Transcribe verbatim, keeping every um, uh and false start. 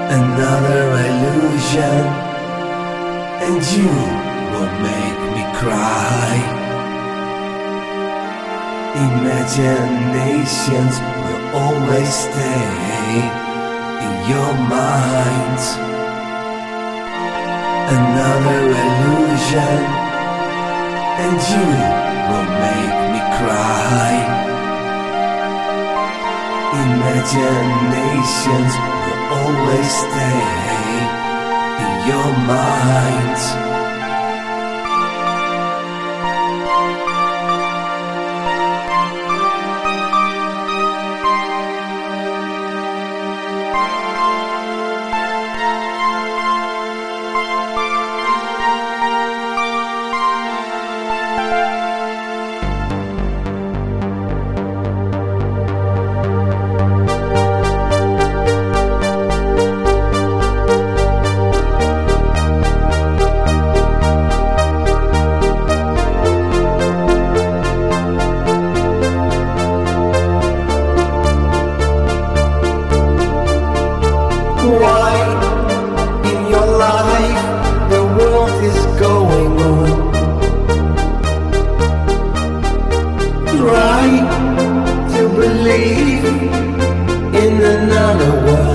Another illusion, and you will make me cry. Imaginations will always stay in your mind. Another illusion, and you will make me cry. Imaginations will always stay in your mind. Why in your life the world is going on? Try to believe in another world.